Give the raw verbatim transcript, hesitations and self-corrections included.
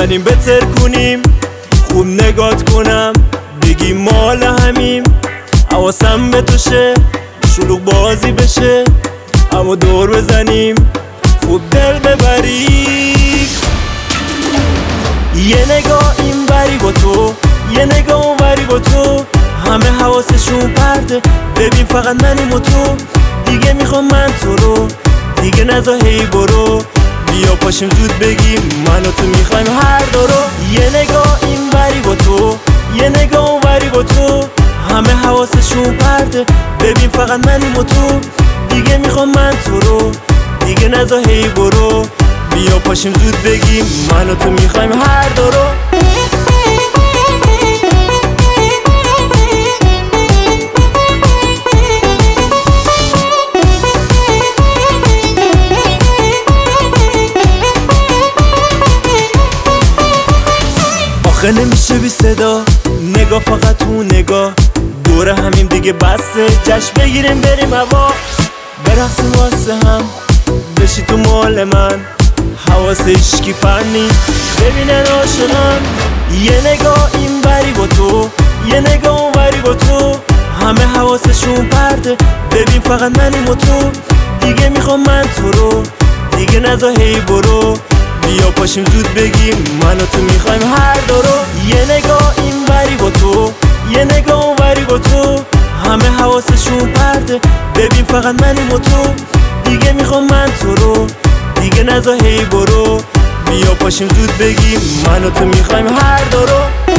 بزنیم بتر کنیم، خوب نگات کنم بگیم مال همیم. حواسم به توشه شلوغ بازی بشه، اما دور بزنیم خوب دل ببری. یه نگاه این بری با تو، یه نگاه اون بری با تو، همه حواسشون پرده ببین فقط منیم و تو. دیگه میخوام من تو رو، دیگه نزا هی برو، بیا پاشیم زود بگیم من و تو میخوایم هر دو رو. یه نگاه این بری با تو، یه نگاه اون بری با تو، همه حواسشون پرده ببین فقط منیم و تو. دیگه میخوام من تو رو، دیگه نزا هی برو، بیا پاشیم زود بگیم من و تو میخوایم هر دو رو. آخه نمیشه بی صدا، نگاه فقط تو نگاه، دور همیم دیگه بسه، جشن بگیریم بریم هوا، برقصیم واسه هم، بشی تو مال من، حواس عشقی پرنی ببینن عاشقم. یه نگاه این بری با تو، یه نگاه اون بری با تو، همه حواسشون پرده ببین فقط منیم و تو. دیگه میخوام من تو رو، دیگه نزا هی برو، بیا پاشیم زود بگیم من و تو میخوایم هر دو رو. یه نگاه این بری با تو، یه نگاه اون بری با تو، همه حواسشون پرده ببین فقط منیم و تو. دیگه میخوام من تو رو، دیگه نزا هی برو، بیا پاشیم زود بگیم من و تو میخوایم هر دو رو.